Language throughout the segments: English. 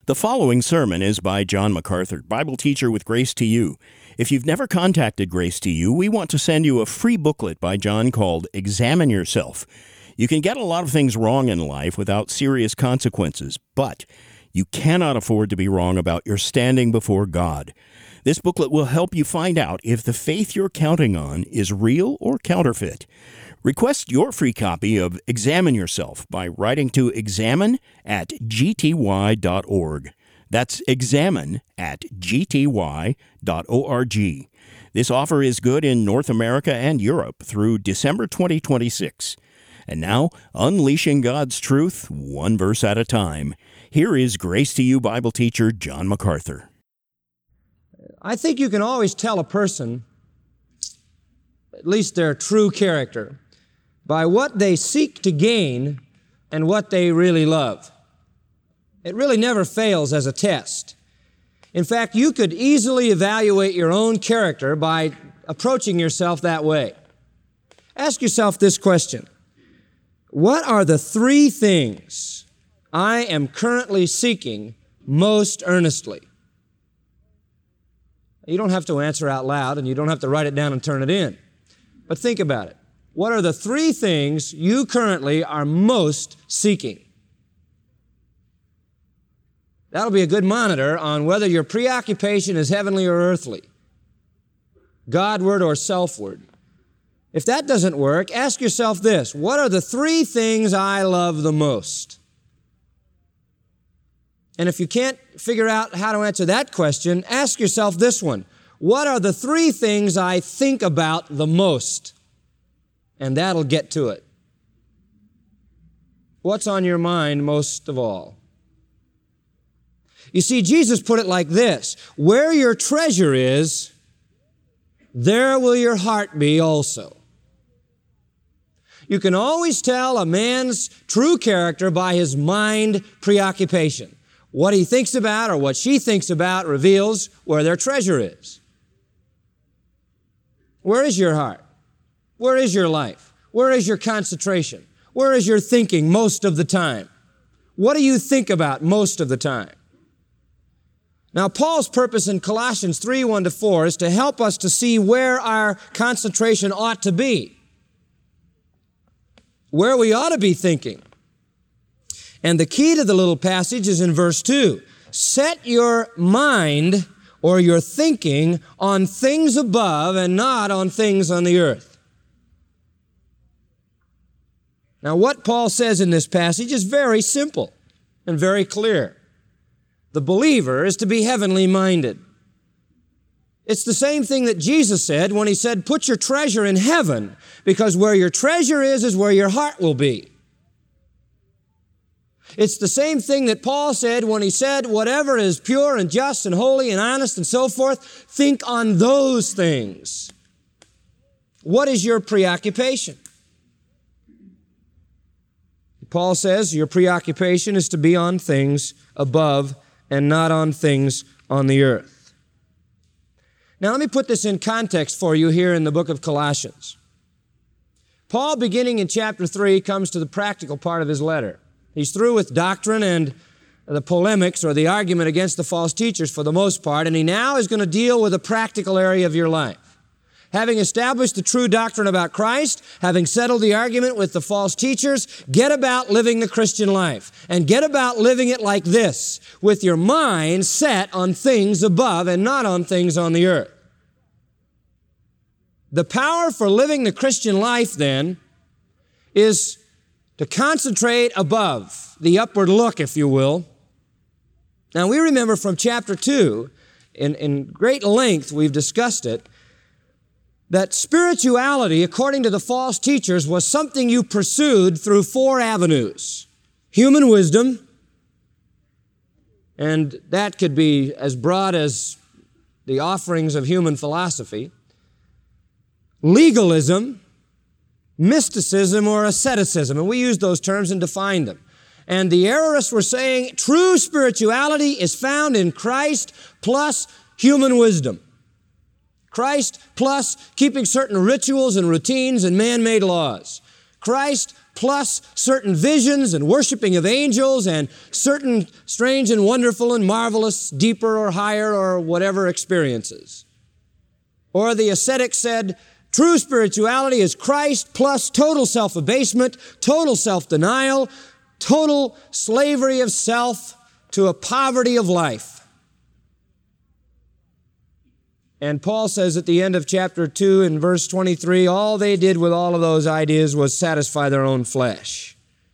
The following sermon is by John MacArthur, Bible teacher with Grace to You. If you've never contacted Grace to You, we want to send you a free booklet by John called Examine Yourself. You can get a lot of things wrong in life without serious consequences, but you cannot afford to be wrong about your standing before God. This booklet will help you find out if the faith you're counting on is real or counterfeit. Request your free copy of Examine Yourself by writing to examine@gty.org. That's examine@gty.org. This offer is good in North America and Europe through December 2026. And now, unleashing God's truth, one verse at a time. Here is Grace to You Bible teacher John MacArthur. I think you can always tell a person, at least their true character, by what they seek to gain and what they really love. It really never fails as a test. In fact, you could easily evaluate your own character by approaching yourself that way. Ask yourself this question: what are the three things I am currently seeking most earnestly? You don't have to answer out loud, and you don't have to write it down and turn it in. But think about it. What are the three things you currently are most seeking? That'll be a good monitor on whether your preoccupation is heavenly or earthly, Godward or selfward. If that doesn't work, ask yourself this: what are the three things I love the most? And if you can't figure out how to answer that question, ask yourself this one: what are the three things I think about the most? And that'll get to it. What's on your mind most of all? You see, Jesus put it like this: where your treasure is, there will your heart be also. You can always tell a man's true character by his mind preoccupation. What he thinks about or what she thinks about reveals where their treasure is. Where is your heart? Where is your life? Where is your concentration? Where is your thinking most of the time? What do you think about most of the time? Now, Paul's purpose in Colossians 3:1-4 is to help us to see where our concentration ought to be, where we ought to be thinking. And the key to the little passage is in verse 2. Set your mind or your thinking on things above and not on things on the earth. Now, what Paul says in this passage is very simple and very clear. The believer is to be heavenly minded. It's the same thing that Jesus said when he said, put your treasure in heaven, because where your treasure is where your heart will be. It's the same thing that Paul said when he said, whatever is pure and just and holy and honest and so forth, think on those things. What is your preoccupation? Paul says your preoccupation is to be on things above and not on things on the earth. Now let me put this in context for you here in the book of Colossians. Paul, beginning in chapter 3, comes to the practical part of his letter. He's through with doctrine and the polemics or the argument against the false teachers for the most part, and he now is going to deal with a practical area of your life. Having established the true doctrine about Christ, having settled the argument with the false teachers, get about living the Christian life. And get about living it like this, with your mind set on things above and not on things on the earth. The power for living the Christian life, then, is to concentrate above, the upward look, if you will. Now, we remember from chapter 2, in great length we've discussed it, that spirituality, according to the false teachers, was something you pursued through 4 avenues. Human wisdom, and that could be as broad as the offerings of human philosophy. Legalism, mysticism, or asceticism, and we use those terms and define them. And the errorists were saying true spirituality is found in Christ plus human wisdom. Christ plus keeping certain rituals and routines and man-made laws. Christ plus certain visions and worshiping of angels and certain strange and wonderful and marvelous, deeper or higher or whatever experiences. Or the ascetic said, true spirituality is Christ plus total self-abasement, total self-denial, total slavery of self to a poverty of life. And Paul says at the end of chapter 2 in verse 23, all they did with all of those ideas was satisfy their own flesh.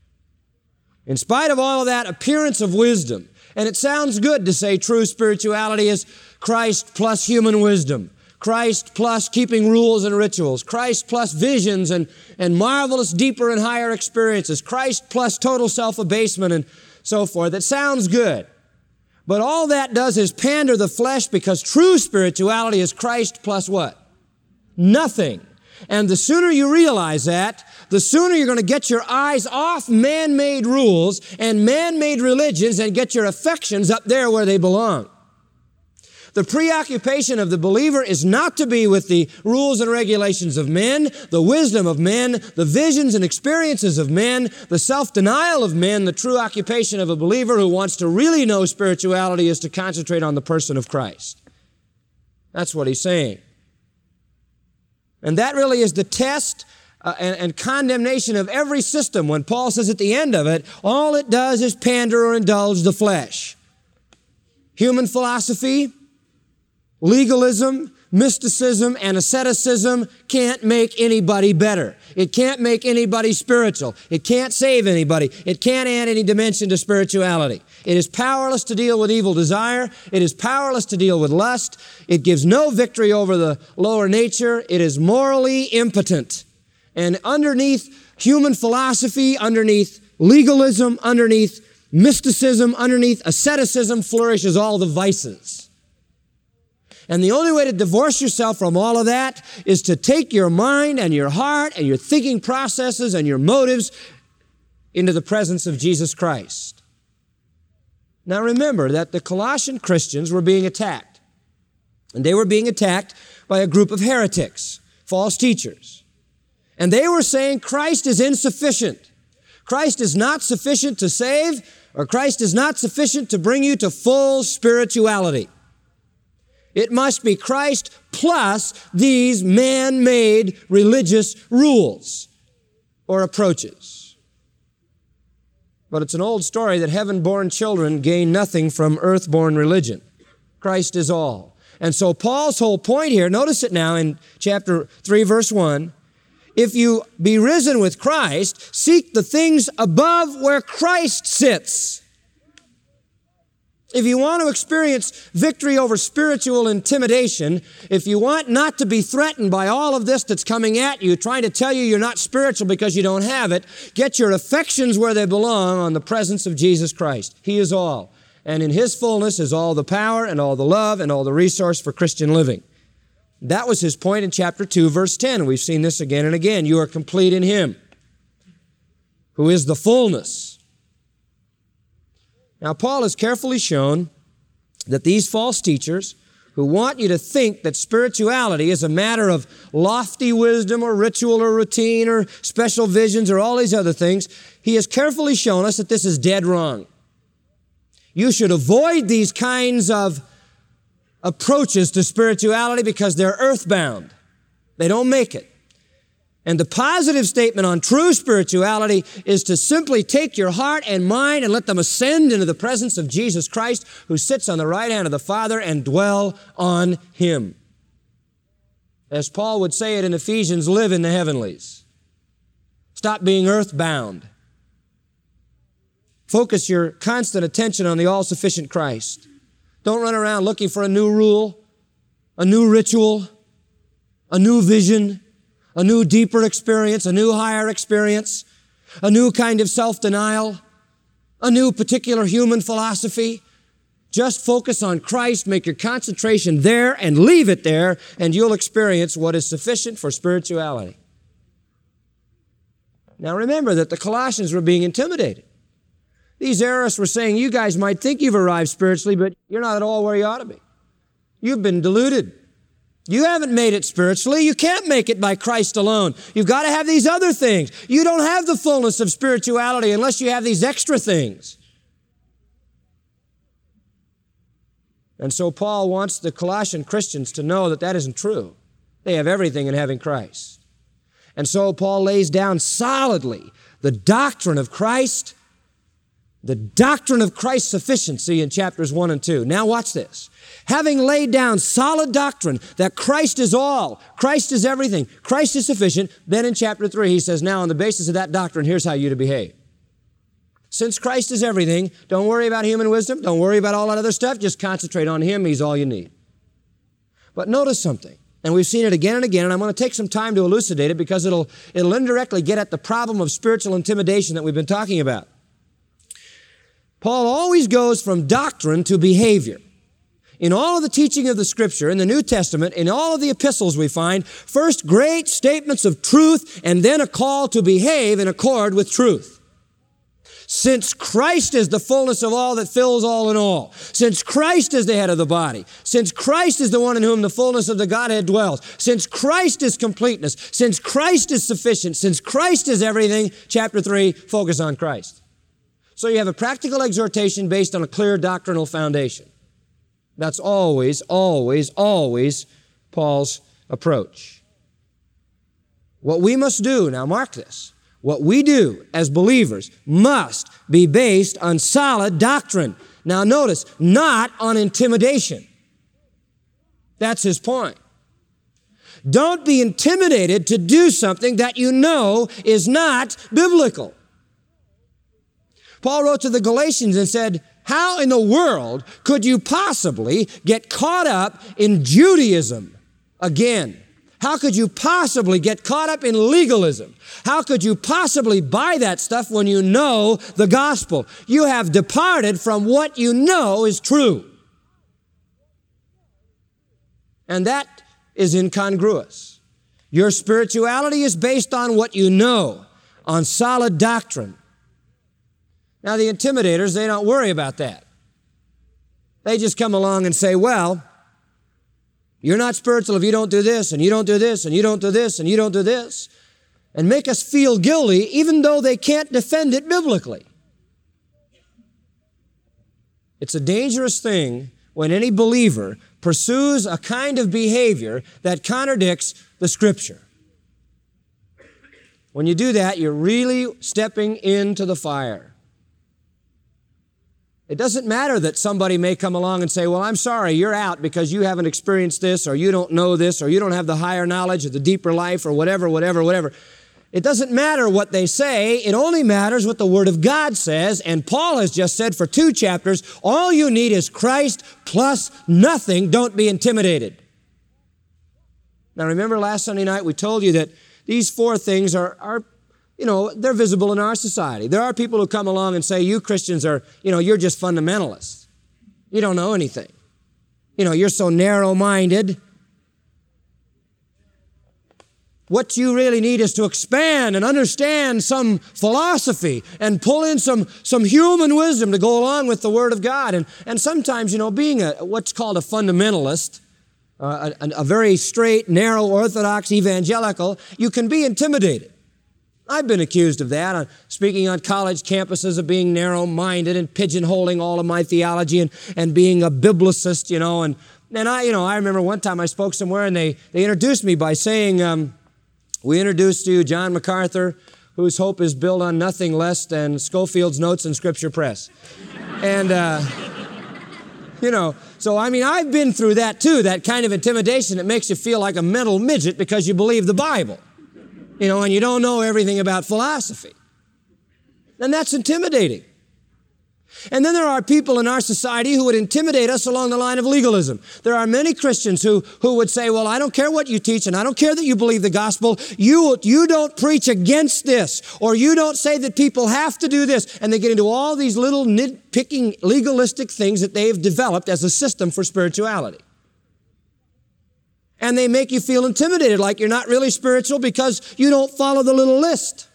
In spite of all of that appearance of wisdom, and it sounds good to say true spirituality is Christ plus human wisdom, Christ plus keeping rules and rituals, Christ plus visions and marvelous deeper and higher experiences, Christ plus total self-abasement and so forth. It sounds good. But all that does is pander the flesh, because true spirituality is Christ plus what? Nothing. And the sooner you realize that, the sooner you're going to get your eyes off man-made rules and man-made religions and get your affections up there where they belong. The preoccupation of the believer is not to be with the rules and regulations of men, the wisdom of men, the visions and experiences of men, the self-denial of men. The true occupation of a believer who wants to really know spirituality is to concentrate on the person of Christ. That's what he's saying. And that really is the test and condemnation of every system. When Paul says at the end of it, all it does is pander or indulge the flesh. Human philosophy, legalism, mysticism, and asceticism can't make anybody better. It can't make anybody spiritual. It can't save anybody. It can't add any dimension to spirituality. It is powerless to deal with evil desire. It is powerless to deal with lust. It gives no victory over the lower nature. It is morally impotent. And underneath human philosophy, underneath legalism, underneath mysticism, underneath asceticism flourishes all the vices. And the only way to divorce yourself from all of that is to take your mind and your heart and your thinking processes and your motives into the presence of Jesus Christ. Now remember that the Colossian Christians were being attacked. And they were being attacked by a group of heretics, false teachers. And they were saying Christ is insufficient. Christ is not sufficient to save, or Christ is not sufficient to bring you to full spirituality. It must be Christ plus these man-made religious rules or approaches. But it's an old story that heaven-born children gain nothing from earth-born religion. Christ is all. And so Paul's whole point here, notice it now in chapter 3, verse 1, if you be risen with Christ, seek the things above where Christ sits. If you want to experience victory over spiritual intimidation, if you want not to be threatened by all of this that's coming at you, trying to tell you you're not spiritual because you don't have it, get your affections where they belong on the presence of Jesus Christ. He is all. And in His fullness is all the power and all the love and all the resource for Christian living. That was his point in chapter 2, verse 10. We've seen this again and again. You are complete in Him, who is the fullness. Now, Paul has carefully shown that these false teachers who want you to think that spirituality is a matter of lofty wisdom or ritual or routine or special visions or all these other things, he has carefully shown us that this is dead wrong. You should avoid these kinds of approaches to spirituality because they're earthbound. They don't make it. And the positive statement on true spirituality is to simply take your heart and mind and let them ascend into the presence of Jesus Christ, who sits on the right hand of the Father, and dwell on Him. As Paul would say it in Ephesians, live in the heavenlies. Stop being earthbound. Focus your constant attention on the all-sufficient Christ. Don't run around looking for a new rule, a new ritual, a new vision, a new deeper experience, a new higher experience, a new kind of self-denial, a new particular human philosophy. Just focus on Christ, make your concentration there and leave it there, and you'll experience what is sufficient for spirituality. Now remember that the Colossians were being intimidated. These errors were saying, you guys might think you've arrived spiritually, but you're not at all where you ought to be. You've been deluded. You haven't made it spiritually. You can't make it by Christ alone. You've got to have these other things. You don't have the fullness of spirituality unless you have these extra things. And so Paul wants the Colossian Christians to know that that isn't true. They have everything in having Christ. And so Paul lays down solidly the doctrine of Christ, the doctrine of Christ's sufficiency in chapters 1 and 2. Now watch this. Having laid down solid doctrine that Christ is all, Christ is everything, Christ is sufficient, then in chapter 3 he says, now on the basis of that doctrine, here's how you to behave. Since Christ is everything, don't worry about human wisdom, don't worry about all that other stuff, just concentrate on Him, He's all you need. But notice something, and we've seen it again and again, and I'm going to take some time to elucidate it because it'll indirectly get at the problem of spiritual intimidation that we've been talking about. Paul always goes from doctrine to behavior. In all of the teaching of the Scripture, in the New Testament, in all of the epistles we find, first great statements of truth and then a call to behave in accord with truth. Since Christ is the fullness of all that fills all in all, since Christ is the head of the body, since Christ is the one in whom the fullness of the Godhead dwells, since Christ is completeness, since Christ is sufficient, since Christ is everything, chapter 3, focus on Christ. So you have a practical exhortation based on a clear doctrinal foundation. That's always, always, always Paul's approach. What we must do, now mark this, what we do as believers must be based on solid doctrine. Now notice, not on intimidation. That's his point. Don't be intimidated to do something that you know is not biblical. Paul wrote to the Galatians and said, how in the world could you possibly get caught up in Judaism again? How could you possibly get caught up in legalism? How could you possibly buy that stuff when you know the gospel? You have departed from what you know is true. And that is incongruous. Your spirituality is based on what you know, on solid doctrine. Now, the intimidators, they don't worry about that. They just come along and say, well, you're not spiritual if you don't do this, and you don't do this, and you don't do this, and you don't do this, and make us feel guilty even though they can't defend it biblically. It's a dangerous thing when any believer pursues a kind of behavior that contradicts the Scripture. When you do that, you're really stepping into the fire. It doesn't matter that somebody may come along and say, well, I'm sorry, you're out because you haven't experienced this, or you don't know this, or you don't have the higher knowledge or the deeper life, or whatever. It doesn't matter what they say. It only matters what the Word of God says. And Paul has just said for 2 chapters, all you need is Christ plus nothing. Don't be intimidated. Now, remember last Sunday night we told you that these 4 things are they're visible in our society. There are people who come along and say, you Christians are, you're just fundamentalists. You don't know anything. You're so narrow-minded. What you really need is to expand and understand some philosophy and pull in some human wisdom to go along with the Word of God. And sometimes, being what's called a fundamentalist, a very straight, narrow, orthodox evangelical, you can be intimidated. I've been accused of that, speaking on college campuses of being narrow-minded and pigeonholing all of my theology and being a biblicist, And I remember one time I spoke somewhere and they introduced me by saying, we introduced to you John MacArthur, whose hope is built on nothing less than Schofield's Notes and Scripture Press. And, so I've been through that too, that kind of intimidation that makes you feel like a mental midget because you believe the Bible. And you don't know everything about philosophy. And that's intimidating. And then there are people in our society who would intimidate us along the line of legalism. There are many Christians who would say, well, I don't care what you teach, and I don't care that you believe the gospel. You don't preach against this, or you don't say that people have to do this. And they get into all these little nitpicking legalistic things that they've developed as a system for spirituality. And they make you feel intimidated, like you're not really spiritual because you don't follow the little list.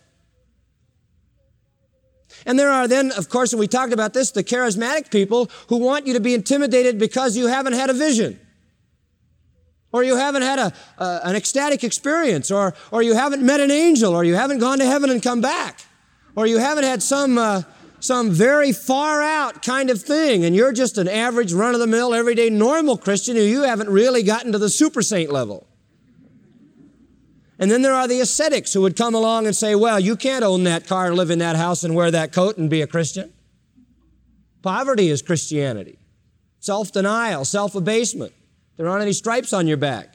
And there are then, of course, and we talked about this, the charismatic people who want you to be intimidated because you haven't had a vision. or you haven't had an ecstatic experience, or you haven't met an angel, or you haven't gone to heaven and come back, or you haven't had some very far out kind of thing, and you're just an average, run-of-the-mill, everyday, normal Christian who you haven't really gotten to the super saint level. And then there are the ascetics who would come along and say, well, you can't own that car and live in that house and wear that coat and be a Christian. Poverty is Christianity. Self-denial, self-abasement. There aren't any stripes on your back.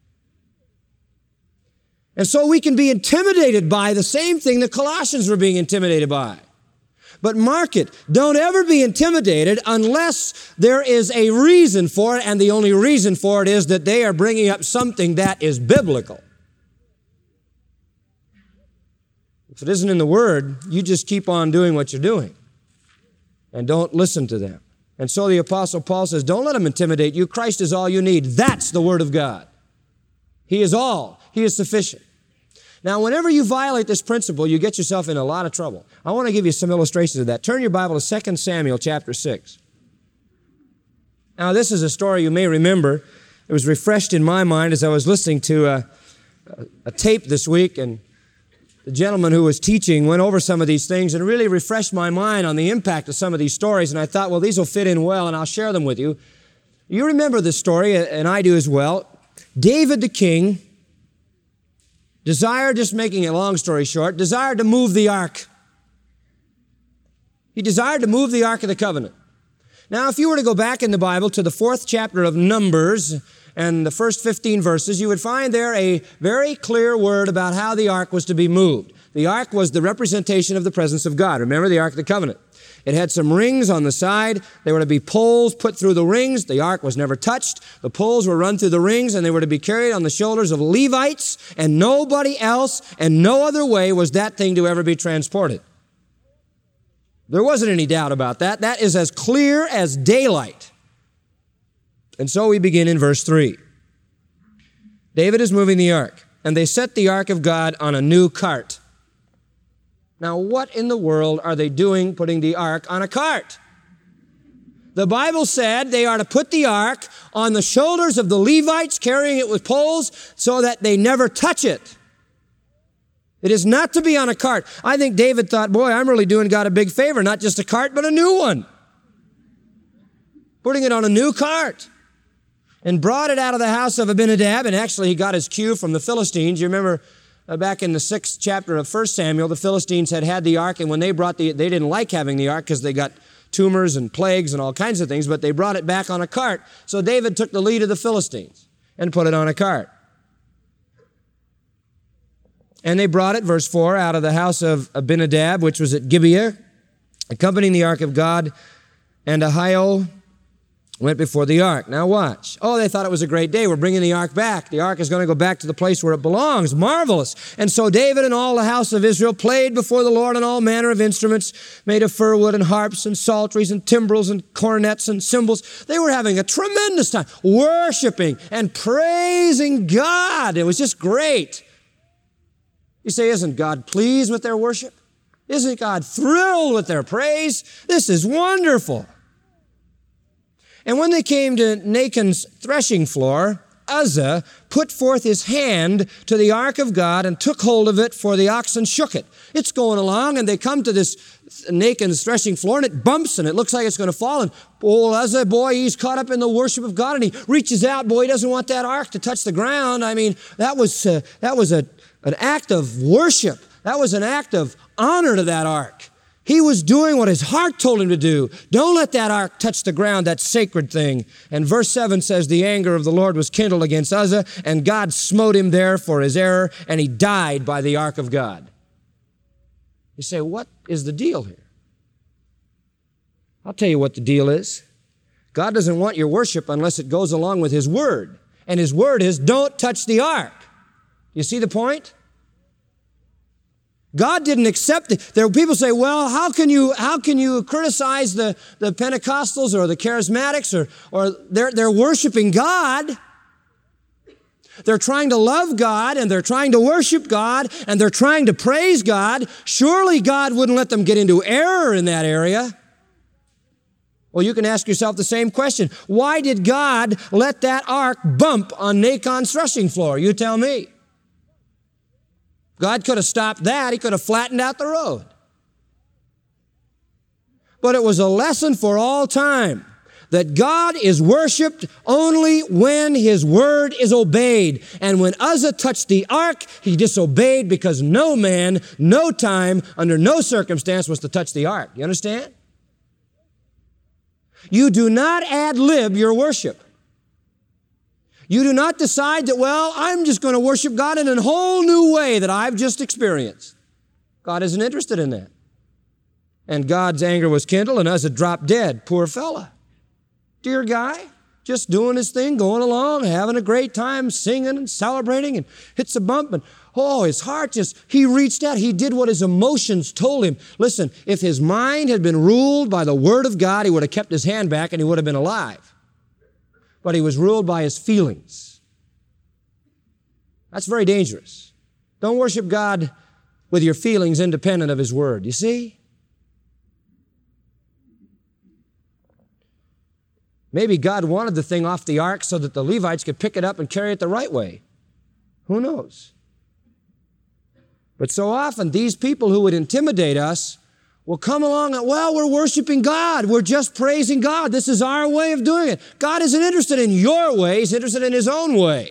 And so we can be intimidated by the same thing the Colossians were being intimidated by. But mark it, don't ever be intimidated unless there is a reason for it, and the only reason for it is that they are bringing up something that is biblical. If it isn't in the Word, you just keep on doing what you're doing and don't listen to them. And so the Apostle Paul says, don't let them intimidate you. Christ is all you need. That's the Word of God. He is all. He is sufficient. Now, whenever you violate this principle, you get yourself in a lot of trouble. I want to give you some illustrations of that. Turn your Bible to 2 Samuel chapter 6. Now, this is a story you may remember. It was refreshed in my mind as I was listening to a tape this week, and the gentleman who was teaching went over some of these things and really refreshed my mind on the impact of some of these stories, and I thought, well, these will fit in well, and I'll share them with you. You remember this story, and I do as well. David the king desired, just making a long story short, desired to move the ark. He desired to move the Ark of the Covenant. Now, if you were to go back in the Bible to the 4th chapter of Numbers and the first 15 verses, you would find there a very clear word about how the ark was to be moved. The ark was the representation of the presence of God. Remember the Ark of the Covenant? It had some rings on the side. There were to be poles put through the rings. The ark was never touched. The poles were run through the rings, and they were to be carried on the shoulders of Levites, and nobody else, and no other way was that thing to ever be transported. There wasn't any doubt about that. That is as clear as daylight. And so we begin in verse 3. David is moving the ark, and they set the ark of God on a new cart. Now, what in the world are they doing putting the ark on a cart? The Bible said they are to put the ark on the shoulders of the Levites, carrying it with poles so that they never touch it. It is not to be on a cart. I think David thought, boy, I'm really doing God a big favor, not just a cart, but a new one. Putting it on a new cart. And brought it out of the house of Abinadab, and actually he got his cue from the Philistines. You remember back in the 6th chapter of 1 Samuel, the Philistines had the ark, and when they brought they didn't like having the ark because they got tumors and plagues and all kinds of things, but they brought it back on a cart. So David took the lead of the Philistines and put it on a cart. And they brought it, verse 4, out of the house of Abinadab, which was at Gibeah, accompanying the ark of God, and Ahio went before the ark. Now watch. Oh, they thought it was a great day. We're bringing the ark back. The ark is going to go back to the place where it belongs. Marvelous. And so David and all the house of Israel played before the Lord on all manner of instruments made of fir wood and harps and psalteries and timbrels and cornets and cymbals. They were having a tremendous time worshiping and praising God. It was just great. You say, isn't God pleased with their worship? Isn't God thrilled with their praise? This is wonderful. And when they came to Nachon's threshing floor, Uzzah put forth his hand to the ark of God and took hold of it, for the oxen shook it. It's going along, and they come to this Nachon's threshing floor, and it bumps, and it looks like it's going to fall. And old Uzzah, boy, he's caught up in the worship of God, and he reaches out. Boy, he doesn't want that ark to touch the ground. I mean, that was an act of worship. That was an act of honor to that ark. He was doing what his heart told him to do. Don't let that ark touch the ground, that sacred thing. And verse 7 says, the anger of the Lord was kindled against Uzzah, and God smote him there for his error, and he died by the ark of God. You say, what is the deal here? I'll tell you what the deal is. God doesn't want your worship unless it goes along with his word. And his word is, don't touch the ark. You see the point? God didn't accept it. There were people say, well, how can you criticize the Pentecostals or the Charismatics or they're worshiping God. They're trying to love God, and they're trying to worship God, and they're trying to praise God. Surely God wouldn't let them get into error in that area. Well, you can ask yourself the same question. Why did God let that ark bump on Nachon's threshing floor? You tell me. God could have stopped that. He could have flattened out the road. But it was a lesson for all time that God is worshiped only when His word is obeyed. And when Uzzah touched the ark, he disobeyed because no man, no time, under no circumstance was to touch the ark. You understand? You do not ad-lib your worship. You do not decide that, well, I'm just going to worship God in a whole new way that I've just experienced. God isn't interested in that. And God's anger was kindled, and Uzzah dropped dead. Poor fella. Dear guy, just doing his thing, going along, having a great time, singing and celebrating, and hits a bump, and his heart just, he reached out. He did what his emotions told him. Listen, if his mind had been ruled by the Word of God, he would have kept his hand back and he would have been alive. But he was ruled by his feelings. That's very dangerous. Don't worship God with your feelings independent of His Word. You see? Maybe God wanted the thing off the ark so that the Levites could pick it up and carry it the right way. Who knows? But so often, these people who would intimidate us will come along and, well, we're worshiping God. We're just praising God. This is our way of doing it. God isn't interested in your way. He's interested in His own way.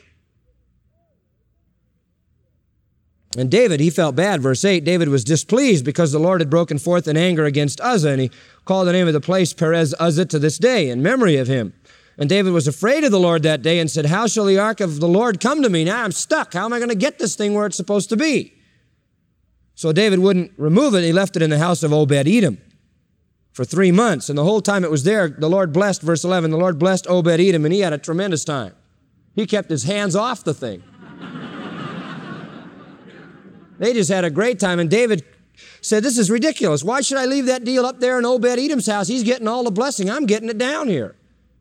And David, he felt bad. Verse 8, David was displeased because the Lord had broken forth in anger against Uzzah, and he called the name of the place Perez Uzzah to this day in memory of him. And David was afraid of the Lord that day and said, how shall the ark of the Lord come to me? Now I'm stuck. How am I going to get this thing where it's supposed to be? So David wouldn't remove it. He left it in the house of Obed-Edom for 3 months. And the whole time it was there, the Lord blessed, verse 11, the Lord blessed Obed-Edom, and he had a tremendous time. He kept his hands off the thing. They just had a great time, and David said, this is ridiculous. Why should I leave that deal up there in Obed-Edom's house? He's getting all the blessing. I'm getting it down here.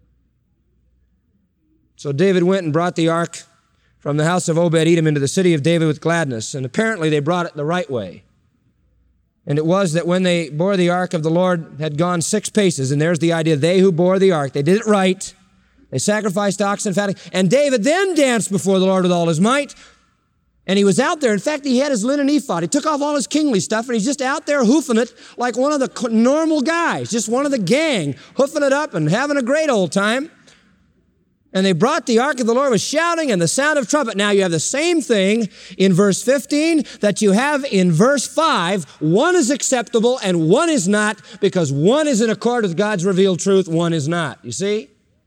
So David went and brought the ark from the house of Obed-Edom into the city of David with gladness, and apparently they brought it the right way. And it was that when they bore the ark of the Lord had gone 6 paces, and there's the idea, they who bore the ark, they did it right. They sacrificed oxen and fatting, and David then danced before the Lord with all his might. And he was out there. In fact, he had his linen ephod. He took off all his kingly stuff, and he's just out there hoofing it like one of the normal guys, just one of the gang, hoofing it up and having a great old time. And they brought the ark of the Lord with shouting and the sound of trumpet. Now you have the same thing in verse 15 that you have in verse 5. One is acceptable and one is not, because one is in accord with God's revealed truth, one is not. You see?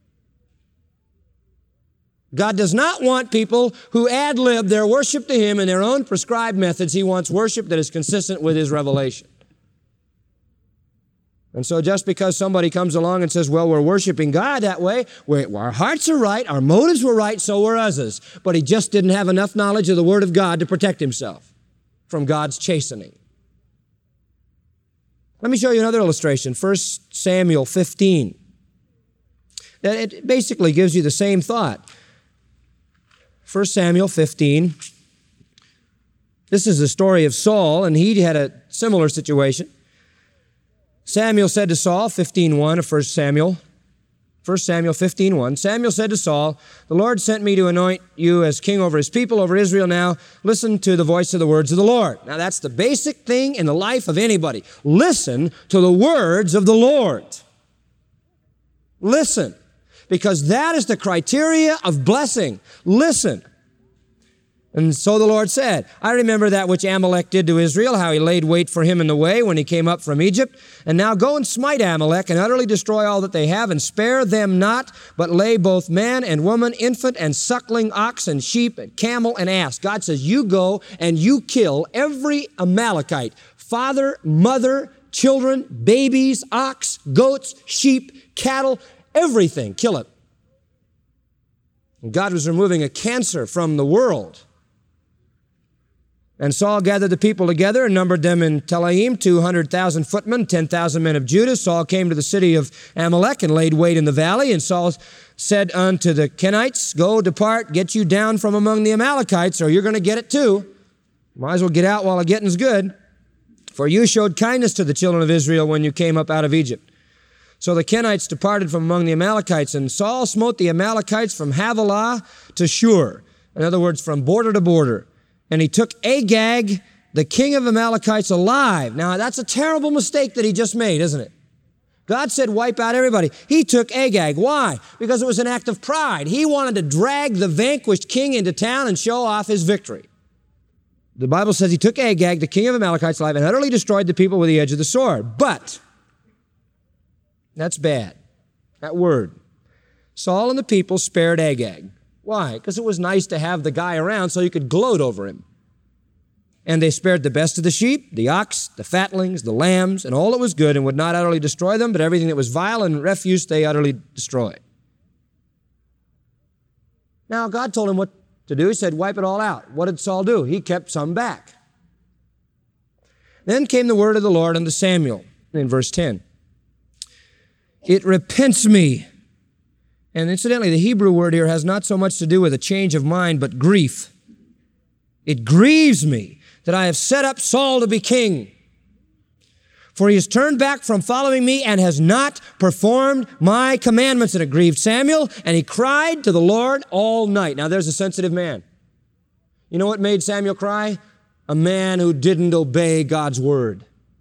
God does not want people who ad-lib their worship to Him in their own prescribed methods. He wants worship that is consistent with His revelation. And so just because somebody comes along and says, well, we're worshiping God that way, our hearts are right, our motives were right, so were Uzzah's. But he just didn't have enough knowledge of the Word of God to protect himself from God's chastening. Let me show you another illustration, 1 Samuel 15. It basically gives you the same thought. 1 Samuel 15. This is the story of Saul, and he had a similar situation. Samuel said to Saul, 15:1 of 1 Samuel 15:1, Samuel said to Saul, the Lord sent me to anoint you as king over His people, over Israel. Now listen to the voice of the words of the Lord. Now that's the basic thing in the life of anybody. Listen to the words of the Lord. Listen, because that is the criteria of blessing. Listen. And so the Lord said, I remember that which Amalek did to Israel, how he laid wait for him in the way when he came up from Egypt. And now go and smite Amalek and utterly destroy all that they have, and spare them not, but lay both man and woman, infant and suckling, ox and sheep and camel and ass. God says, you go and you kill every Amalekite, father, mother, children, babies, ox, goats, sheep, cattle, everything, kill it. And God was removing a cancer from the world. And Saul gathered the people together and numbered them in Telaim, 200,000 footmen, 10,000 men of Judah. Saul came to the city of Amalek and laid wait in the valley. And Saul said unto the Kenites, go, depart, get you down from among the Amalekites, or you're going to get it too. Might as well get out while the getting's good. For you showed kindness to the children of Israel when you came up out of Egypt. So the Kenites departed from among the Amalekites, and Saul smote the Amalekites from Havilah to Shur. In other words, from border to border. And he took Agag, the king of Amalekites, alive. Now, that's a terrible mistake that he just made, isn't it? God said wipe out everybody. He took Agag. Why? Because it was an act of pride. He wanted to drag the vanquished king into town and show off his victory. The Bible says he took Agag, the king of Amalekites, alive, and utterly destroyed the people with the edge of the sword. But that's bad. That word. Saul and the people spared Agag. Why? Because it was nice to have the guy around so you could gloat over him. And they spared the best of the sheep, the ox, the fatlings, the lambs, and all that was good, and would not utterly destroy them, but everything that was vile and refuse they utterly destroyed. Now, God told him what to do. He said, wipe it all out. What did Saul do? He kept some back. Then came the word of the Lord unto Samuel, in verse 10. It repents me. And incidentally, the Hebrew word here has not so much to do with a change of mind, but grief. It grieves me that I have set up Saul to be king. For he has turned back from following me and has not performed my commandments. And it grieved Samuel, and he cried to the Lord all night. Now there's a sensitive man. You know what made Samuel cry? A man who didn't obey God's word.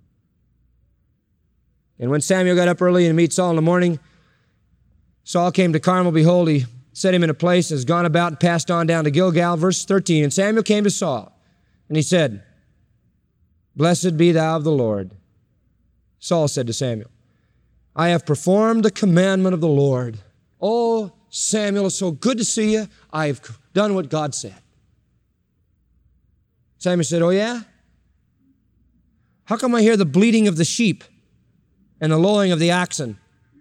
And when Samuel got up early to meet Saul in the morning, Saul came to Carmel. Behold, he set him in a place, has gone about and passed on down to Gilgal. Verse 13, and Samuel came to Saul, and he said, Blessed be thou of the Lord. Saul said to Samuel, I have performed the commandment of the Lord. Oh, Samuel, it's so good to see you. I've done what God said. Samuel said, oh yeah? How come I hear the bleating of the sheep and the lowing of the oxen?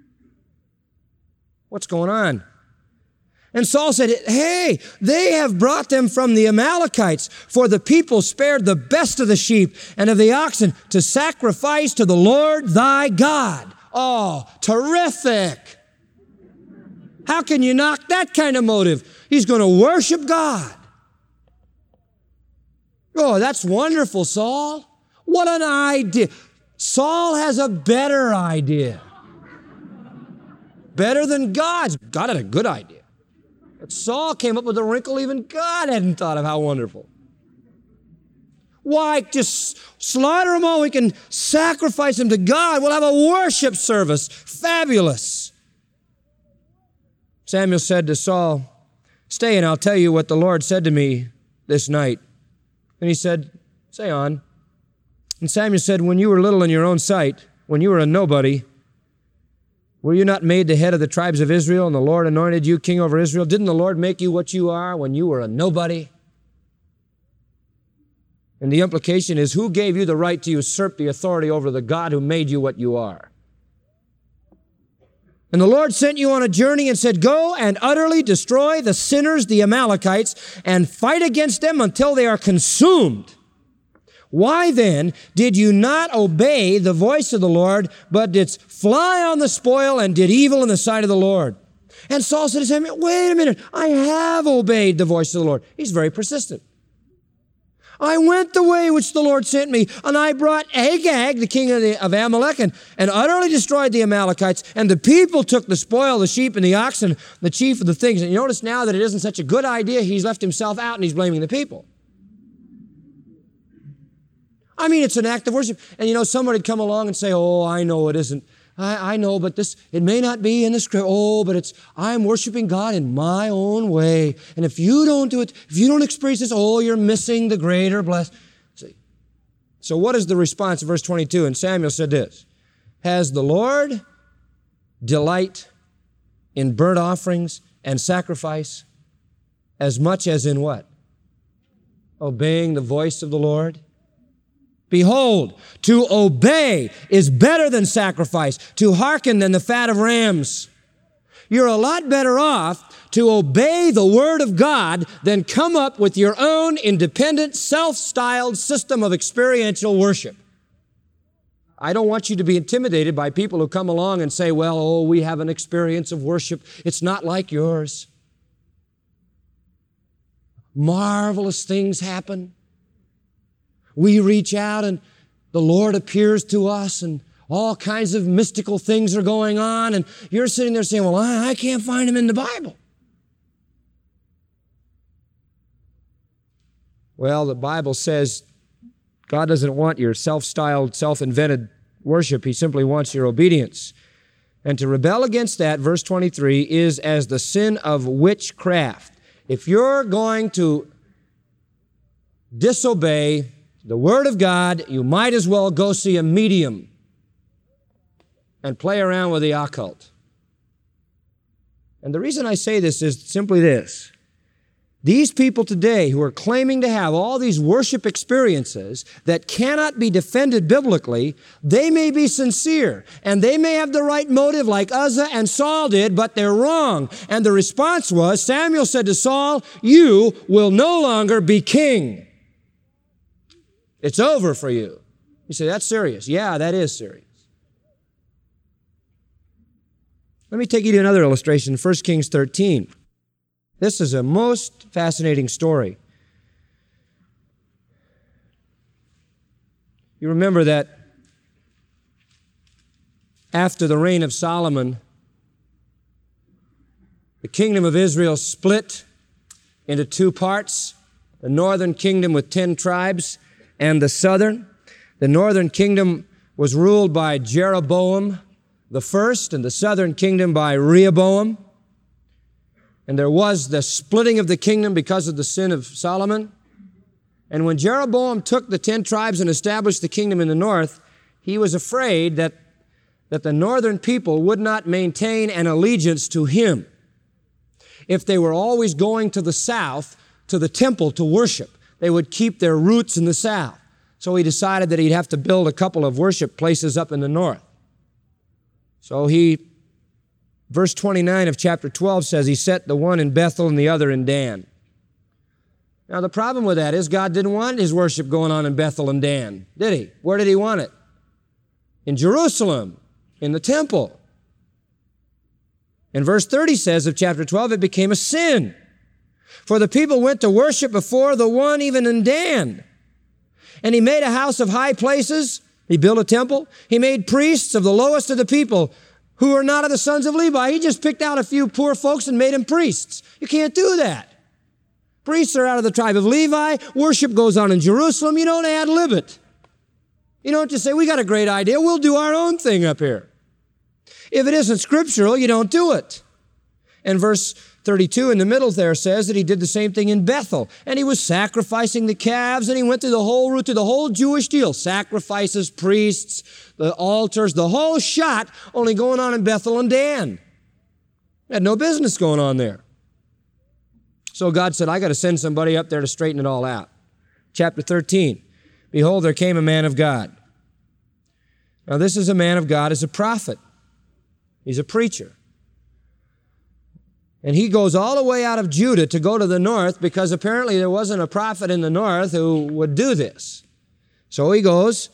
What's going on? And Saul said, hey, they have brought them from the Amalekites, for the people spared the best of the sheep and of the oxen to sacrifice to the Lord thy God. Oh, terrific. How can you knock that kind of motive? He's going to worship God. Oh, that's wonderful, Saul. What an idea. Saul has a better idea. Better than God's. God had a good idea. But Saul came up with a wrinkle even God hadn't thought of. How wonderful. Why, just slaughter them all. We can sacrifice them to God. We'll have a worship service. Fabulous. Samuel said to Saul, stay and I'll tell you what the Lord said to me this night. And he said, say on. And Samuel said, when you were little in your own sight, when you were a nobody, were you not made the head of the tribes of Israel, and the Lord anointed you king over Israel? Didn't the Lord make you what you are when you were a nobody? And the implication is, who gave you the right to usurp the authority over the God who made you what you are? And the Lord sent you on a journey and said, go and utterly destroy the sinners, the Amalekites, and fight against them until they are consumed. Why then did you not obey the voice of the Lord, but didst fly on the spoil and did evil in the sight of the Lord? And Saul said to Samuel, wait a minute, I have obeyed the voice of the Lord. He's very persistent. I went the way which the Lord sent me, and I brought Agag, the king of Amalek, and utterly destroyed the Amalekites, and the people took the spoil, the sheep and the oxen, the chief of the things. And you notice now that it isn't such a good idea, he's left himself out and he's blaming the people. I mean, it's an act of worship. And you know, somebody would come along and say, oh, I know it isn't. I know, but it may not be in the script. Oh, but I'm worshiping God in my own way. And if you don't do it, if you don't experience this, oh, you're missing the greater blessing. See? So what is the response in verse 22? And Samuel said this, has the Lord delight in burnt offerings and sacrifice as much as in what? Obeying the voice of the Lord? Behold, to obey is better than sacrifice, to hearken than the fat of rams. You're a lot better off to obey the Word of God than come up with your own independent, self-styled system of experiential worship. I don't want you to be intimidated by people who come along and say, well, oh, we have an experience of worship. It's not like yours. Marvelous things happen. We reach out and the Lord appears to us and, All kinds of mystical things are going on, and you're sitting there saying, well, I can't find them in the Bible. Well, the Bible says God doesn't want your self-styled, self-invented worship. He simply wants your obedience. And to rebel against that, verse 23, is as the sin of witchcraft. If you're going to disobey the Word of God, you might as well go see a medium and play around with the occult. And the reason I say this is simply this. These people today who are claiming to have all these worship experiences that cannot be defended biblically, they may be sincere and they may have the right motive like Uzzah and Saul did, but they're wrong. And the response was, Samuel said to Saul, you will no longer be king. It's over for you. You say, that's serious. Yeah, that is serious. Let me take you to another illustration, 1 Kings 13. This is a most fascinating story. You remember that after the reign of Solomon, the kingdom of Israel split into two parts, the northern kingdom with 10 tribes and the southern. The northern kingdom was ruled by Jeroboam the first, and the southern kingdom by Rehoboam. And there was the splitting of the kingdom because of the sin of Solomon. And when Jeroboam took the 10 tribes and established the kingdom in the north, he was afraid that the northern people would not maintain an allegiance to him if they were always going to the south, to the temple to worship. They would keep their roots in the south. So he decided that he'd have to build a couple of worship places up in the north. So verse 29 of chapter 12 says he set the one in Bethel and the other in Dan. Now the problem with that is God didn't want his worship going on in Bethel and Dan, did he? Where did he want it? In Jerusalem, in the temple. And verse 30 says of chapter 12, it became a sin. For the people went to worship before the one even in Dan. And he made a house of high places. He built a temple. He made priests of the lowest of the people who are not of the sons of Levi. He just picked out a few poor folks and made them priests. You can't do that. Priests are out of the tribe of Levi. Worship goes on in Jerusalem. You don't ad-lib it. You don't just say, we got a great idea. We'll do our own thing up here. If it isn't scriptural, you don't do it. And verse 32 in the middle there says that he did the same thing in Bethel. And he was sacrificing the calves, and he went through the whole route, through the whole Jewish deal. Sacrifices, priests, the altars, the whole shot, only going on in Bethel and Dan. Had no business going on there. So God said, I got to send somebody up there to straighten it all out. Chapter 13, behold, there came a man of God. Now this is a man of God as a prophet. He's a preacher. And he goes all the way out of Judah to go to the north because apparently there wasn't a prophet in the north who would do this. So he goes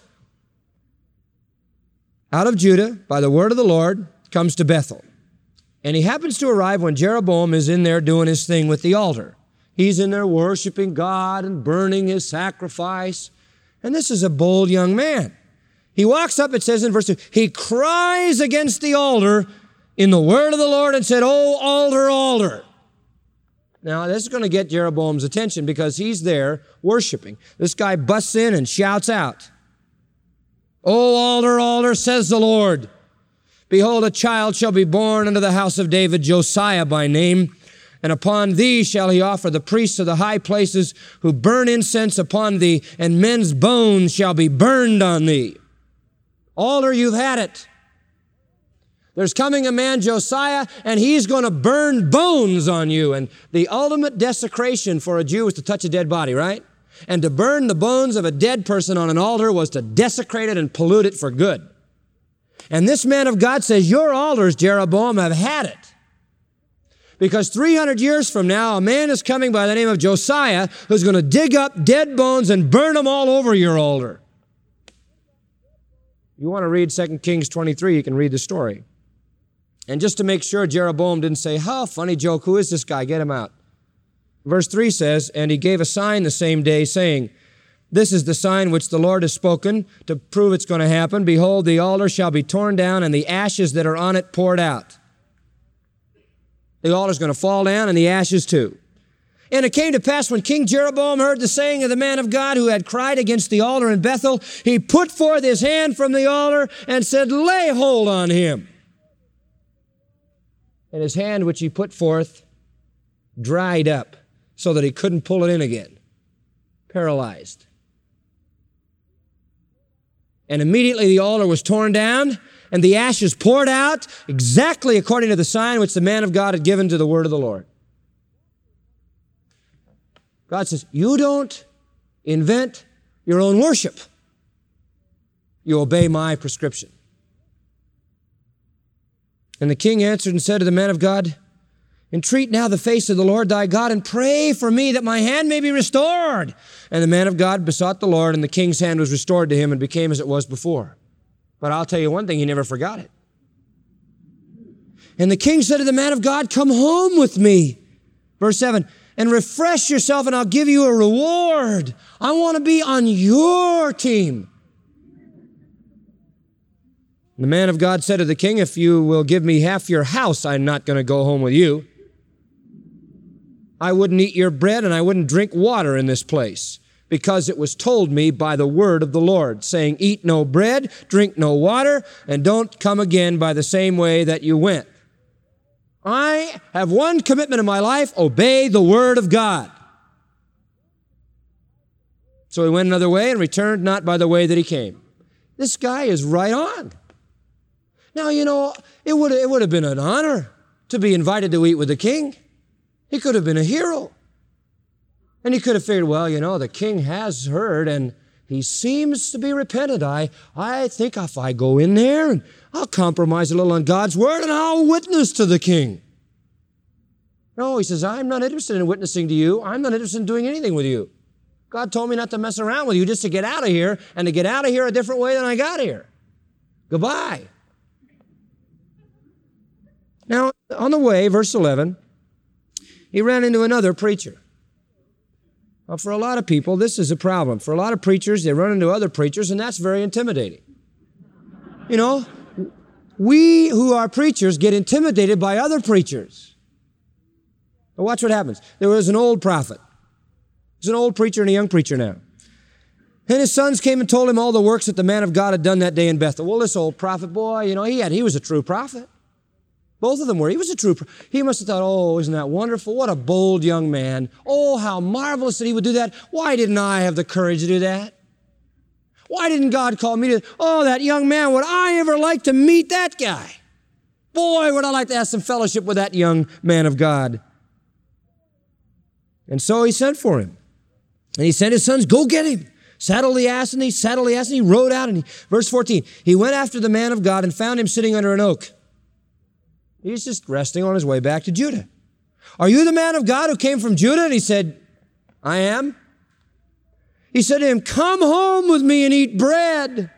out of Judah by the word of the Lord, comes to Bethel. And he happens to arrive when Jeroboam is in there doing his thing with the altar. He's in there worshiping God and burning his sacrifice. And this is a bold young man. He walks up, it says in verse 2, he cries against the altar in the word of the Lord and said, oh, altar, altar. Now, this is going to get Jeroboam's attention because he's there worshiping. This guy busts in and shouts out, oh, altar, altar, says the Lord. Behold, a child shall be born unto the house of David, Josiah by name, and upon thee shall he offer the priests of the high places who burn incense upon thee, and men's bones shall be burned on thee. Altar, you've had it. There's coming a man, Josiah, and he's going to burn bones on you. And the ultimate desecration for a Jew was to touch a dead body, right? And to burn the bones of a dead person on an altar was to desecrate it and pollute it for good. And this man of God says, your altars, Jeroboam, have had it. Because 300 years from now, a man is coming by the name of Josiah who's going to dig up dead bones and burn them all over your altar. You want to read 2 Kings 23, you can read the story. And just to make sure Jeroboam didn't say, how funny joke, who is this guy? Get him out. Verse 3 says, and he gave a sign the same day, saying, This is the sign which the Lord has spoken to prove it's going to happen. Behold, the altar shall be torn down and the ashes that are on it poured out. The altar is going to fall down and the ashes too. And it came to pass when King Jeroboam heard the saying of the man of God who had cried against the altar in Bethel, he put forth his hand from the altar and said, lay hold on him. And his hand which he put forth dried up so that he couldn't pull it in again. Paralyzed. And immediately the altar was torn down and the ashes poured out exactly according to the sign which the man of God had given to the word of the Lord. God says, you don't invent your own worship. You obey my prescription. And the king answered and said to the man of God, entreat now the face of the Lord thy God and pray for me that my hand may be restored. And the man of God besought the Lord, and the king's hand was restored to him and became as it was before. But I'll tell you one thing, he never forgot it. And the king said to the man of God, come home with me. Verse 7, and refresh yourself and I'll give you a reward. I want to be on your team. And the man of God said to the king, if you will give me half your house, I'm not going to go home with you. I wouldn't eat your bread and I wouldn't drink water in this place, because it was told me by the word of the Lord, saying, eat no bread, drink no water, and don't come again by the same way that you went. I have one commitment in my life, obey the word of God. So he went another way and returned not by the way that he came. This guy is right on. Now, you know, it would have been an honor to be invited to eat with the king. He could have been a hero. And he could have figured, well, you know, the king has heard and he seems to be repentant. I think if I go in there and I'll compromise a little on God's word and I'll witness to the king. No, he says, I'm not interested in witnessing to you. I'm not interested in doing anything with you. God told me not to mess around with you, just to get out of here, and to get out of here a different way than I got here. Goodbye. Now, on the way, verse 11, he ran into another preacher. Well, for a lot of people, this is a problem. For a lot of preachers, they run into other preachers, and that's very intimidating. You know, we who are preachers get intimidated by other preachers. But watch what happens. There was an old prophet. There's an old preacher and a young preacher now. And his sons came and told him all the works that the man of God had done that day in Bethel. Well, this old prophet boy, you know, he was a true prophet. Both of them were. He was a true prophet. He must have thought, oh, isn't that wonderful? What a bold young man. Oh, how marvelous that he would do that. Why didn't I have the courage to do that? Why didn't God call me to, oh, that young man, would I ever like to meet that guy? Boy, would I like to have some fellowship with that young man of God. And so he sent for him. And he sent his sons, go get him. Saddle the ass, and he rode out. And verse 14, he went after the man of God and found him sitting under an oak. He's just resting on his way back to Judah. Are you the man of God who came from Judah? And he said, I am. He said to him, come home with me and eat bread.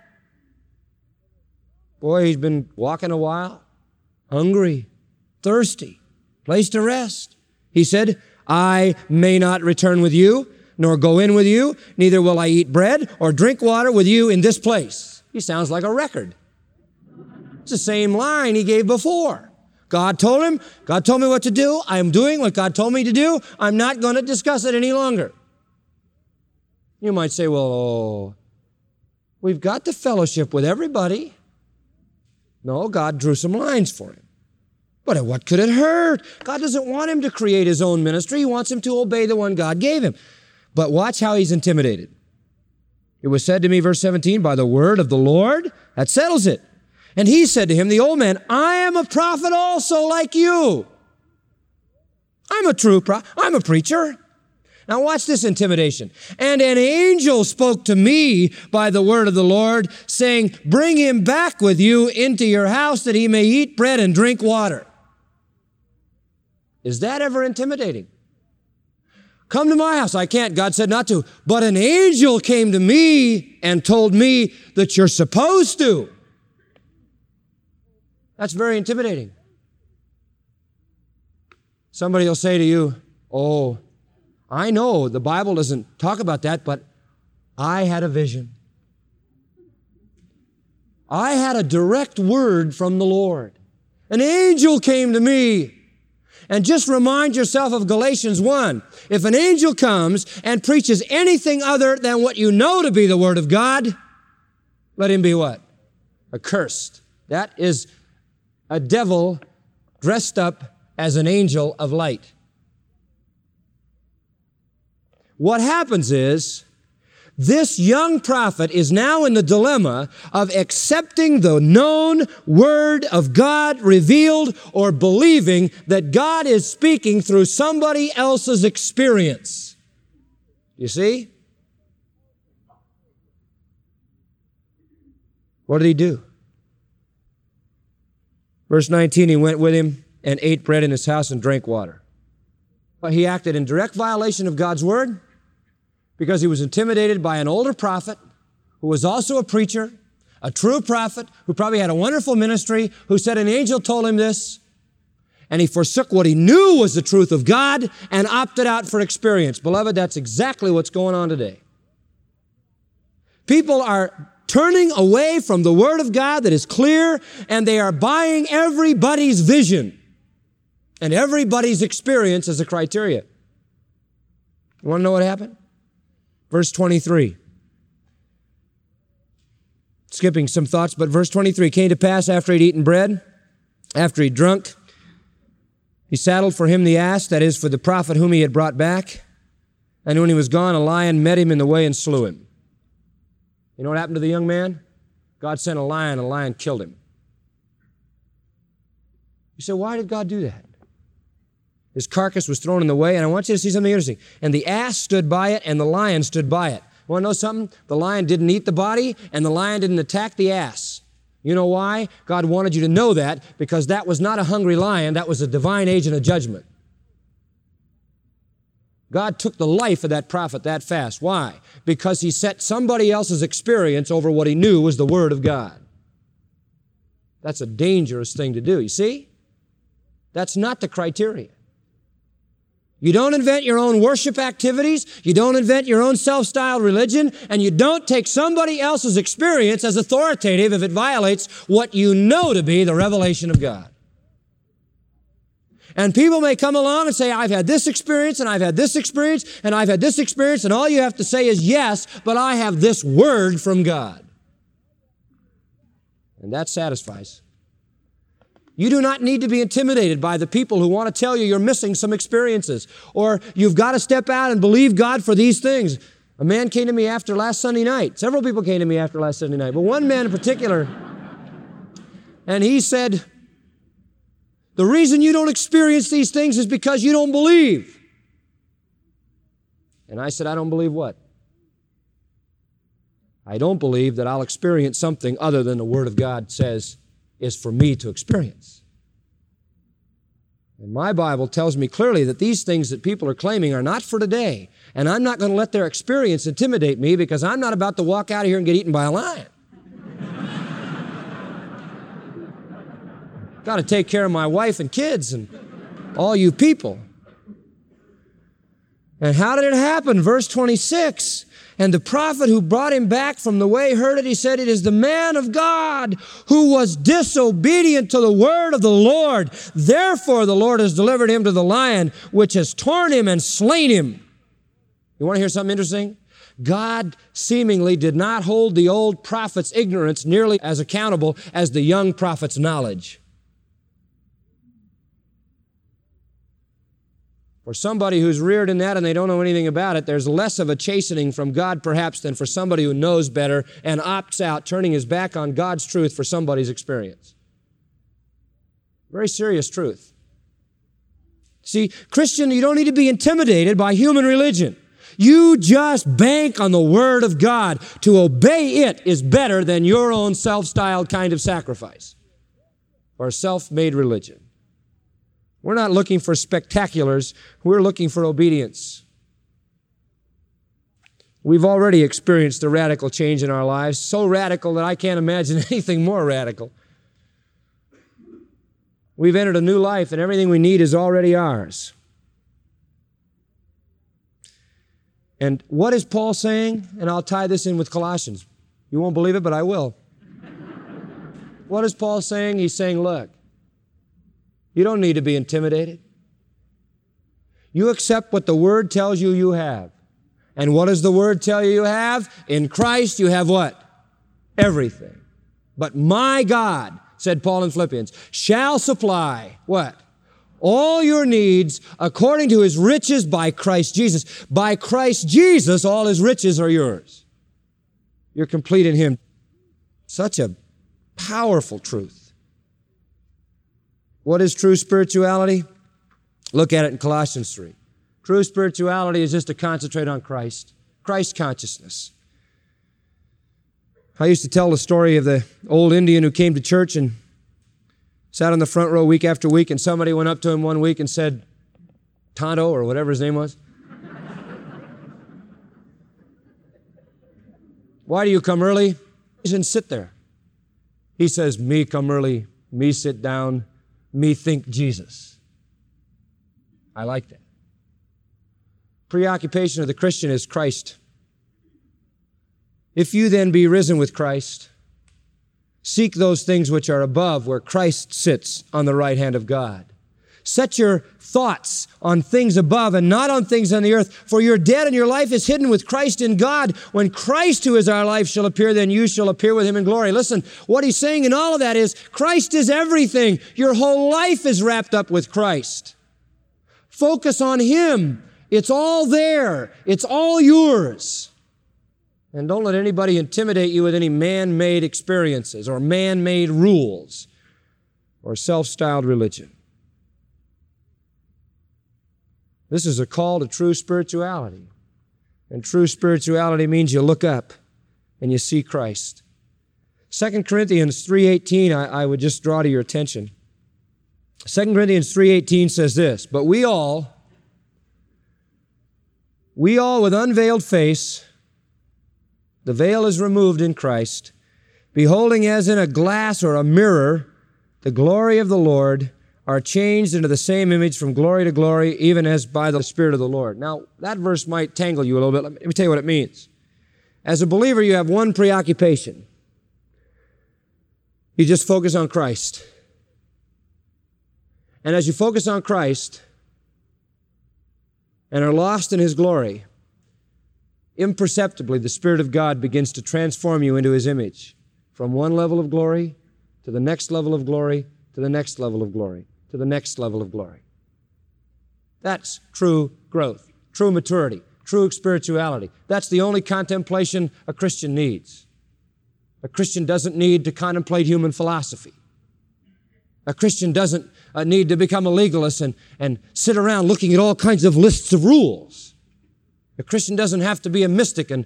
Boy, he's been walking a while, hungry, thirsty, place to rest. He said, I may not return with you, nor go in with you, neither will I eat bread or drink water with you in this place. He sounds like a record. It's the same line he gave before. God told me what to do. I am doing what God told me to do. I'm not going to discuss it any longer. You might say, well, we've got to fellowship with everybody. No, God drew some lines for him. But what could it hurt? God doesn't want him to create his own ministry. He wants him to obey the one God gave him. But watch how he's intimidated. It was said to me, verse 17, by the word of the Lord, that settles it. And he said to him, the old man, I am a prophet also like you. I'm a true prophet. I'm a preacher. Now watch this intimidation. And an angel spoke to me by the word of the Lord, saying, bring him back with you into your house that he may eat bread and drink water. Is that ever intimidating? Come to my house. I can't. God said not to. But an angel came to me and told me that you're supposed to. That's very intimidating. Somebody will say to you, oh, I know the Bible doesn't talk about that, but I had a vision. I had a direct word from the Lord. An angel came to me. And just remind yourself of Galatians 1. If an angel comes and preaches anything other than what you know to be the Word of God, let him be what? Accursed. That is a devil dressed up as an angel of light. What happens is, this young prophet is now in the dilemma of accepting the known Word of God revealed or believing that God is speaking through somebody else's experience. You see? What did he do? Verse 19, he went with him and ate bread in his house and drank water. But he acted in direct violation of God's Word, because he was intimidated by an older prophet who was also a preacher, a true prophet who probably had a wonderful ministry, who said an angel told him this, and he forsook what he knew was the truth of God and opted out for experience. Beloved, that's exactly what's going on today. People are turning away from the Word of God that is clear, and they are buying everybody's vision and everybody's experience as a criteria. You want to know what happened? Verse 23. Skipping some thoughts, but verse 23. Came to pass after he'd eaten bread, after he'd drunk, he saddled for him the ass, that is, for the prophet whom he had brought back. And when he was gone, a lion met him in the way and slew him. You know what happened to the young man? God sent a lion killed him. You say, why did God do that? His carcass was thrown in the way, and I want you to see something interesting. And the ass stood by it, and the lion stood by it. Want to know something? The lion didn't eat the body, and the lion didn't attack the ass. You know why? God wanted you to know that, because that was not a hungry lion, that was a divine agent of judgment. God took the life of that prophet that fast. Why? Because he set somebody else's experience over what he knew was the Word of God. That's a dangerous thing to do, you see? That's not the criteria. You don't invent your own worship activities, you don't invent your own self-styled religion, and you don't take somebody else's experience as authoritative if it violates what you know to be the revelation of God. And people may come along and say, I've had this experience, and I've had this experience, and I've had this experience, and all you have to say is, yes, but I have this word from God. And that satisfies. You do not need to be intimidated by the people who want to tell you you're missing some experiences, or you've got to step out and believe God for these things. A man came to me after last Sunday night. Several people came to me after last Sunday night, but one man in particular, and he said, the reason you don't experience these things is because you don't believe. And I said, I don't believe what? I don't believe that I'll experience something other than the Word of God says is for me to experience. And my Bible tells me clearly that these things that people are claiming are not for today. And I'm not going to let their experience intimidate me, because I'm not about to walk out of here and get eaten by a lion. Got to take care of my wife and kids and all you people. And how did it happen? Verse 26. And the prophet who brought him back from the way heard it. He said, it is the man of God who was disobedient to the word of the Lord. Therefore the Lord has delivered him to the lion, which has torn him and slain him. You want to hear something interesting? God seemingly did not hold the old prophet's ignorance nearly as accountable as the young prophet's knowledge. For somebody who's reared in that and they don't know anything about it, there's less of a chastening from God perhaps than for somebody who knows better and opts out, turning his back on God's truth for somebody's experience. Very serious truth. See, Christian, you don't need to be intimidated by human religion. You just bank on the Word of God. To obey it is better than your own self-styled kind of sacrifice or self-made religion. We're not looking for spectaculars. We're looking for obedience. We've already experienced a radical change in our lives, so radical that I can't imagine anything more radical. We've entered a new life, and everything we need is already ours. And what is Paul saying? And I'll tie this in with Colossians. You won't believe it, but I will. What is Paul saying? He's saying, look, you don't need to be intimidated. You accept what the Word tells you you have. And what does the Word tell you you have? In Christ you have what? Everything. But my God, said Paul in Philippians, shall supply what? All your needs according to His riches by Christ Jesus. By Christ Jesus, all His riches are yours. You're complete in Him. Such a powerful truth. What is true spirituality? Look at it in Colossians 3. True spirituality is just to concentrate on Christ. Christ consciousness. I used to tell the story of the old Indian who came to church and sat on the front row week after week, and somebody went up to him one week and said, Tonto, or whatever his name was, why do you come early? He said, sit there. He says, me come early, me sit down, me think Jesus. I like that. Preoccupation of the Christian is Christ. If you then be risen with Christ, seek those things which are above, where Christ sits on the right hand of God. Set your thoughts on things above and not on things on the earth, for you're dead and your life is hidden with Christ in God. When Christ, who is our life, shall appear, then you shall appear with Him in glory. Listen, what he's saying in all of that is, Christ is everything. Your whole life is wrapped up with Christ. Focus on Him. It's all there. It's all yours. And don't let anybody intimidate you with any man-made experiences or man-made rules or self-styled religion. This is a call to true spirituality. And true spirituality means you look up and you see Christ. 2 Corinthians 3:18, I would just draw to your attention. 2 Corinthians 3:18 says this, but we all with unveiled face, the veil is removed in Christ, beholding as in a glass or a mirror the glory of the Lord, are changed into the same image from glory to glory, even as by the Spirit of the Lord. Now, that verse might tangle you a little bit. Let me tell you what it means. As a believer, you have one preoccupation. You just focus on Christ. And as you focus on Christ and are lost in His glory, imperceptibly, the Spirit of God begins to transform you into His image from one level of glory to the next level of glory to the next level of glory to the next level of glory. That's true growth, true maturity, true spirituality. That's the only contemplation a Christian needs. A Christian doesn't need to contemplate human philosophy. A Christian doesn't need to become a legalist and sit around looking at all kinds of lists of rules. A Christian doesn't have to be a mystic and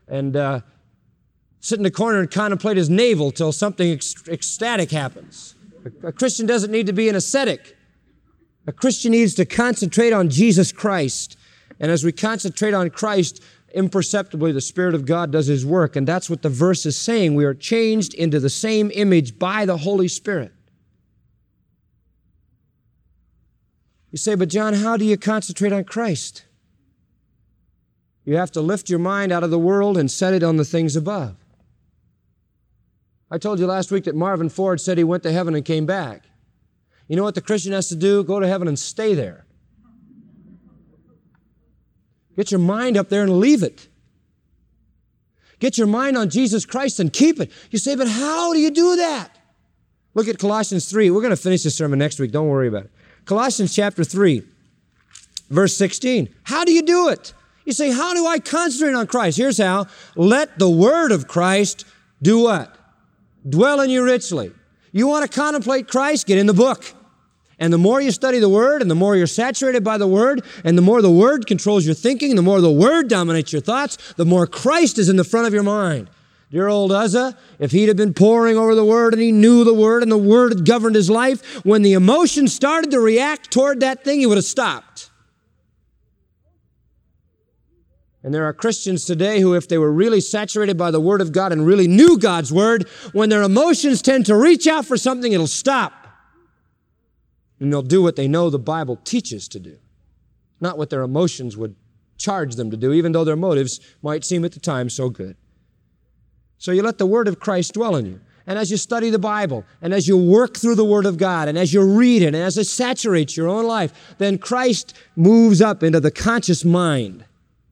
sit in the corner and contemplate his navel till something ecstatic happens. A Christian doesn't need to be an ascetic. A Christian needs to concentrate on Jesus Christ. And as we concentrate on Christ, imperceptibly the Spirit of God does His work. And that's what the verse is saying. We are changed into the same image by the Holy Spirit. You say, but John, how do you concentrate on Christ? You have to lift your mind out of the world and set it on the things above. I told you last week that Marvin Ford said he went to heaven and came back. You know what the Christian has to do? Go to heaven and stay there. Get your mind up there and leave it. Get your mind on Jesus Christ and keep it. You say, but how do you do that? Look at Colossians 3. We're going to finish this sermon next week. Don't worry about it. Colossians chapter 3, verse 16. How do you do it? You say, how do I concentrate on Christ? Here's how. Let the Word of Christ do what? Dwell in you richly. You want to contemplate Christ? Get in the book. And the more you study the Word, and the more you're saturated by the Word, and the more the Word controls your thinking, the more the Word dominates your thoughts, the more Christ is in the front of your mind. Dear old Uzzah, if he'd have been poring over the Word and he knew the Word and the Word had governed his life, when the emotions started to react toward that thing, he would have stopped. And there are Christians today who, if they were really saturated by the Word of God and really knew God's Word, when their emotions tend to reach out for something, it'll stop. And they'll do what they know the Bible teaches to do, not what their emotions would charge them to do, even though their motives might seem at the time so good. So you let the Word of Christ dwell in you. And as you study the Bible, and as you work through the Word of God, and as you read it, and as it saturates your own life, then Christ moves up into the conscious mind.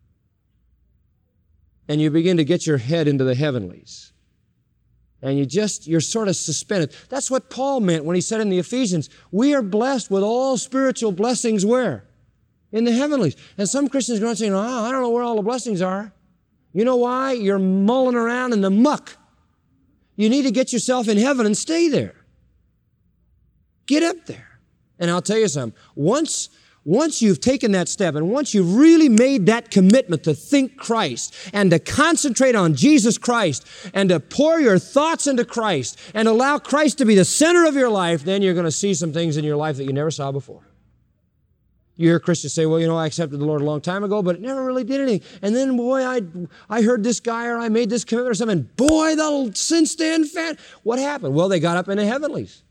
And you begin to get your head into the heavenlies. And you're sort of suspended. That's what Paul meant when he said in the Ephesians, we are blessed with all spiritual blessings where? In the heavenlies. And some Christians go around saying, I don't know where all the blessings are. You know why? You're mulling around in the muck. You need to get yourself in heaven and stay there. Get up there. And I'll tell you something. Once you've taken that step and once you've really made that commitment to think Christ and to concentrate on Jesus Christ and to pour your thoughts into Christ and allow Christ to be the center of your life, then you're going to see some things in your life that you never saw before. You hear Christians say, well, I accepted the Lord a long time ago, but it never really did anything. And then, boy, I heard this guy or I made this commitment or something. Boy, the sin stand fat. What happened? Well, they got up in the heavenlies.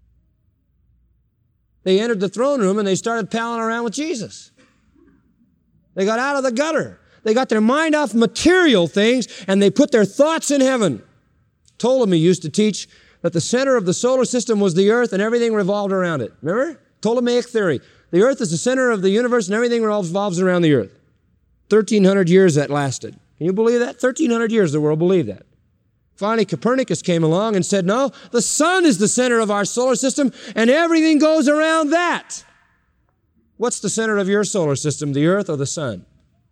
They entered the throne room and they started palling around with Jesus. They got out of the gutter. They got their mind off material things and they put their thoughts in heaven. Ptolemy used to teach that the center of the solar system was the earth and everything revolved around it. Remember? Ptolemaic theory. The earth is the center of the universe and everything revolves around the earth. 1,300 years that lasted. Can you believe that? 1,300 years the world believed that. Finally, Copernicus came along and said, no, the sun is the center of our solar system and everything goes around that. What's the center of your solar system, the earth or the sun?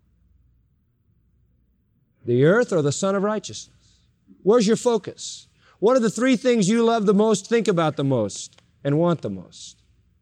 The earth or the sun of righteousness? Where's your focus? What are the three things you love the most, think about the most, and want the most?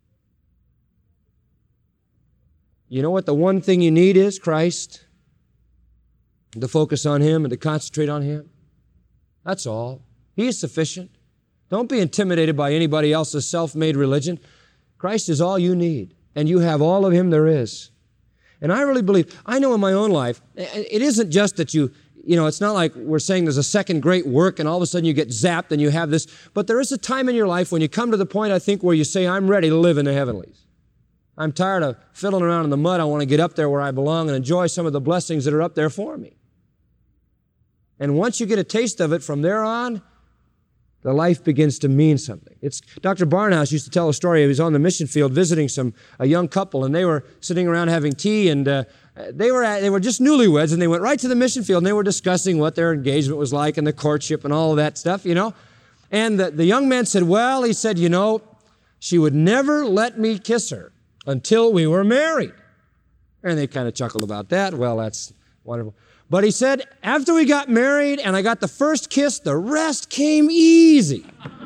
You know what the one thing you need is? Christ. To focus on Him and to concentrate on Him. That's all. He is sufficient. Don't be intimidated by anybody else's self-made religion. Christ is all you need, and you have all of Him there is. And I really believe, I know in my own life, it isn't just that it's not like we're saying there's a second great work and all of a sudden you get zapped and you have this, but there is a time in your life when you come to the point, I think, where you say, I'm ready to live in the heavenlies. I'm tired of fiddling around in the mud. I want to get up there where I belong and enjoy some of the blessings that are up there for me. And once you get a taste of it, from there on, the life begins to mean something. Dr. Barnhouse used to tell a story. He was on the mission field visiting a young couple, and they were sitting around having tea, and they were just newlyweds, and they went right to the mission field, and they were discussing what their engagement was like and the courtship and all of that stuff, And the young man said, he said, she would never let me kiss her until we were married. And they kind of chuckled about that. Well, that's wonderful. But he said, after we got married and I got the first kiss, the rest came easy.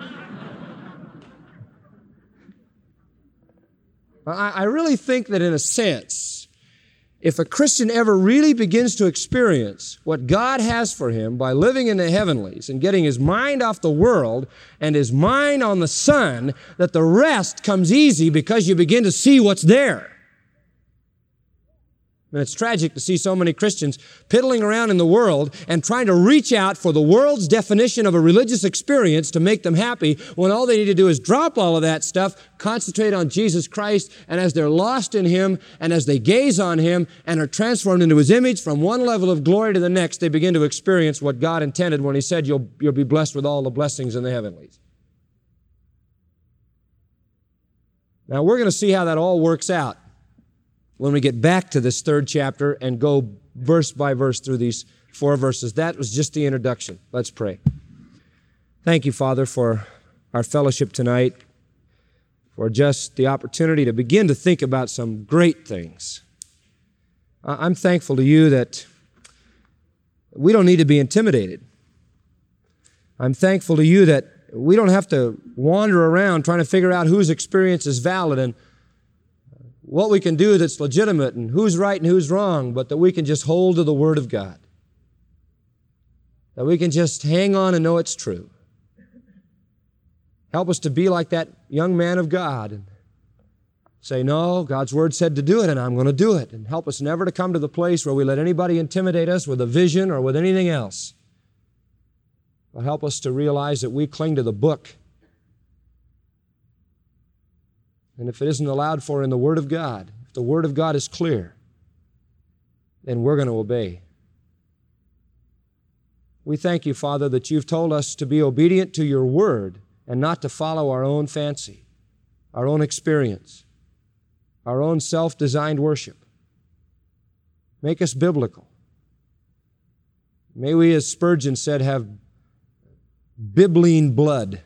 I really think that in a sense, if a Christian ever really begins to experience what God has for him by living in the heavenlies and getting his mind off the world and his mind on the Son, that the rest comes easy because you begin to see what's there. And it's tragic to see so many Christians piddling around in the world and trying to reach out for the world's definition of a religious experience to make them happy when all they need to do is drop all of that stuff, concentrate on Jesus Christ, and as they're lost in Him and as they gaze on Him and are transformed into His image from one level of glory to the next, they begin to experience what God intended when He said you'll be blessed with all the blessings in the heavenlies. Now we're going to see how that all works out when we get back to this third chapter and go verse by verse through these 4 verses. That was just the introduction. Let's pray. Thank you, Father, for our fellowship tonight, for just the opportunity to begin to think about some great things. I'm thankful to you that we don't need to be intimidated. I'm thankful to you that we don't have to wander around trying to figure out whose experience is valid and what we can do that's legitimate and who's right and who's wrong, but that we can just hold to the Word of God. That we can just hang on and know it's true. Help us to be like that young man of God and say, no, God's Word said to do it and I'm going to do it. And help us never to come to the place where we let anybody intimidate us with a vision or with anything else. But help us to realize that we cling to the book. And if it isn't allowed for in the Word of God, if the Word of God is clear, then we're going to obey. We thank you, Father, that you've told us to be obedient to your word and not to follow our own fancy, our own experience, our own self-designed worship. Make us biblical. May we, as Spurgeon said, have bibline blood.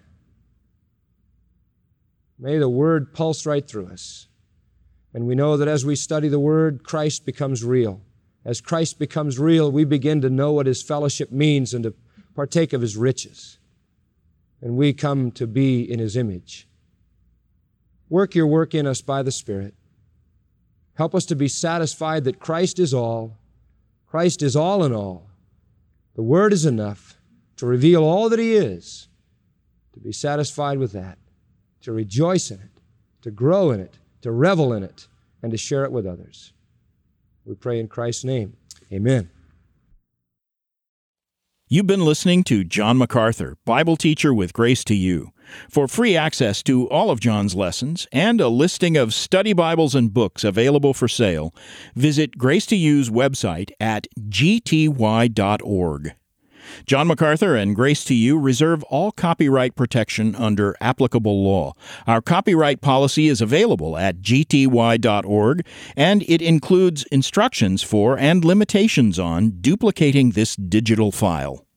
May the Word pulse right through us. And we know that as we study the Word, Christ becomes real. As Christ becomes real, we begin to know what His fellowship means and to partake of His riches. And we come to be in His image. Work your work in us by the Spirit. Help us to be satisfied that Christ is all. Christ is all in all. The Word is enough to reveal all that He is, to be satisfied with that, to rejoice in it, to grow in it, to revel in it, and to share it with others. We pray in Christ's name. Amen. You've been listening to John MacArthur, Bible teacher with Grace to You. For free access to all of John's lessons and a listing of study Bibles and books available for sale, visit Grace to You's website at gty.org. John MacArthur and Grace to You reserve all copyright protection under applicable law. Our copyright policy is available at gty.org, and it includes instructions for and limitations on duplicating this digital file.